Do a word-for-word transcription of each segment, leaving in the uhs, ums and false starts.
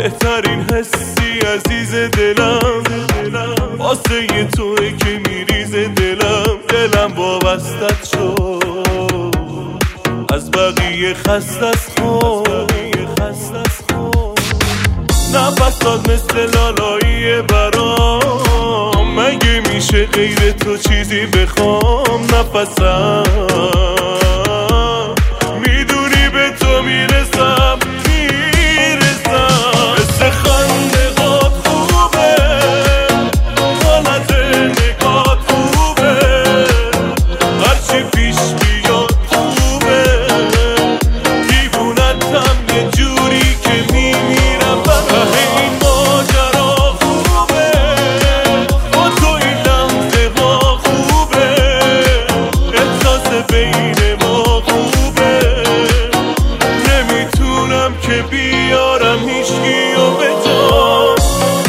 بهترین حسی عزیز دلم واسه توی که میریزه دلم دلم وابستت شد از بقیه خست از خود نفسات مثل لالایی برام مگه میشه غیر تو چیزی بخوام نفسم میدونی به تو میرسم میرسم مثل خنده هات خوبه حالت نگات خوبه هرچی پیش بیاد خوبه دیوونتم یه جوری که میمیرم ته این ماجرا خوبه با تو این لحظه ها خوبه احساس بین ما خوبه نمیتونم که بیارم هیچکی و به جان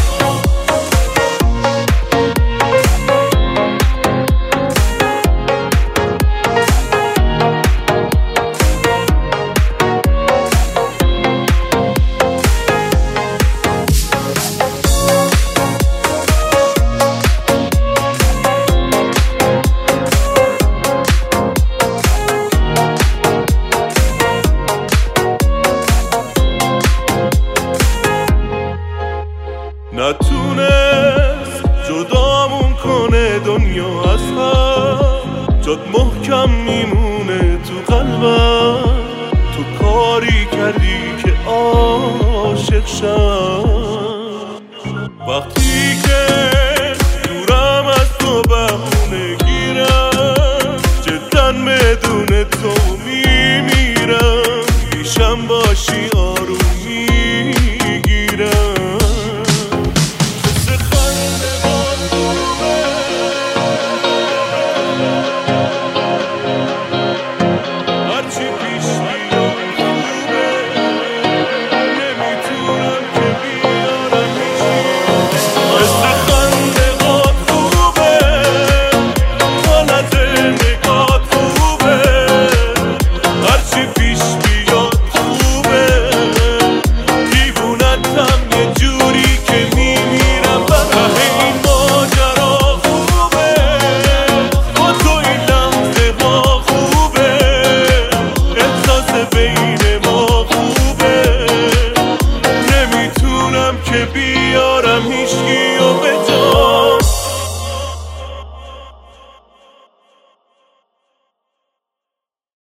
نتونست جدامون کنه دنیا از هم جات محکم میمونه تو قلبم تو کاری کردی که عاشق شم وقتی که دورم از تو بهونه گیرم جدا بدون تو میمیرم پیشم باشی آروم میگیرم که بیارم هیچکی و به